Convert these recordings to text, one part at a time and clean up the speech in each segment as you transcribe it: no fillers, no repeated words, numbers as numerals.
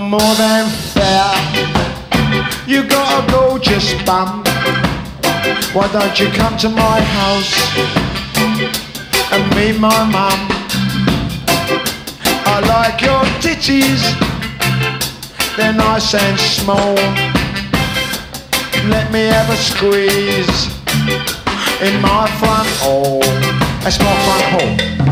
more than fair. You got a gorgeous bum. Why don't you come to my house and meet my mum? I like your titties, they're nice and small. Let me have a squeeze in my front hall. That's my front hall.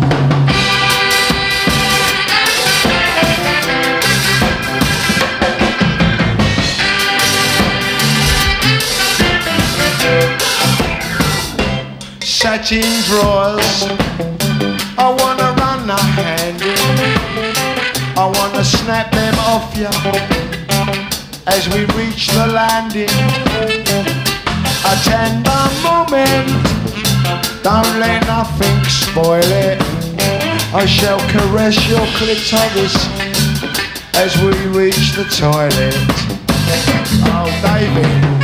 Satin drawers, I wanna run a hand in. I wanna snap them off ya as we reach the landing. A tender moment, don't let nothing spoil it. I shall caress your clitoris as we reach the toilet. Oh, David.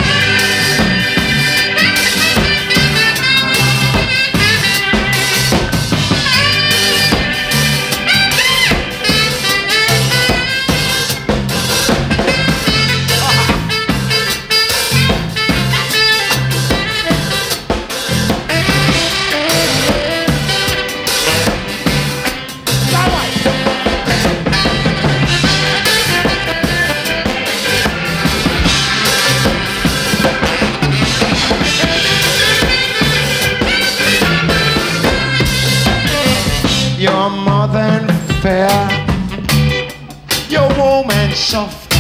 You're more than fair. You're warm and soft.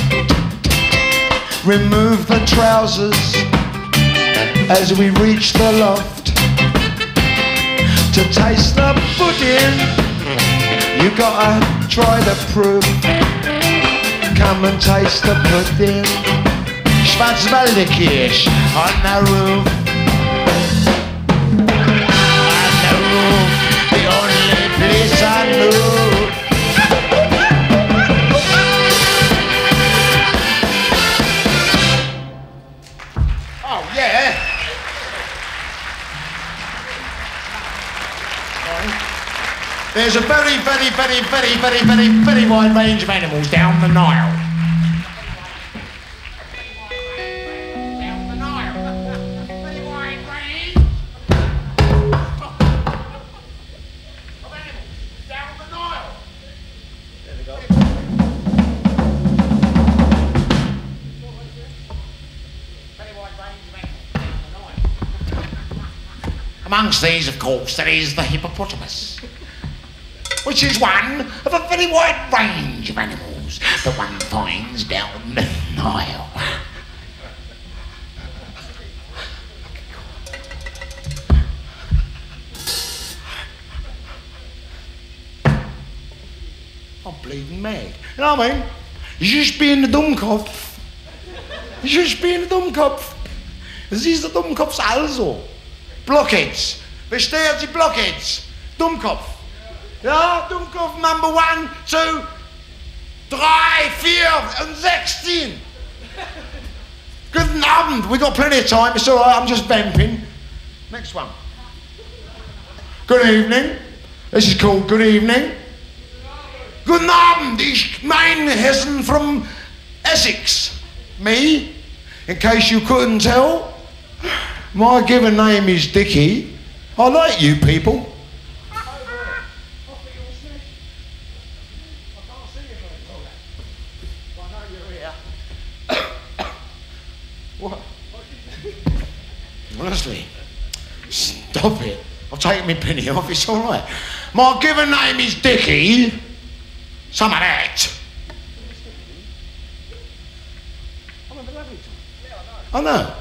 Remove the trousers as we reach the loft. To taste the pudding, you gotta try the proof. Come and taste the pudding. Schwarzwaldkirsch on the roof. I knew. Oh yeah. There's a very wide range of animals down the Nile. Amongst these, of course, there is the hippopotamus, which is one of a very wide range of animals that one finds down the Nile. I'm bleeding mad. You know what I mean? Ich bin ein Dummkopf. Ich bin ein Dummkopf. Das ist der Dummkopf also. Blockheads. Versteht die Blockheads? Dummkopf. Ja, Dummkopf number 1, 2, 3, 4 and 16. Good Abend. We got plenty of time. It's all right. I'm just vamping. Next one. Good evening. This is called Good Evening. Guten Abend. Ich mein Hessen from Essex. Me, in case you couldn't tell. My given name is Dickie. I like you people. What? Honestly, stop it. I've taken my penny off, it's all right. My given name is Dickie. Some of that. I know.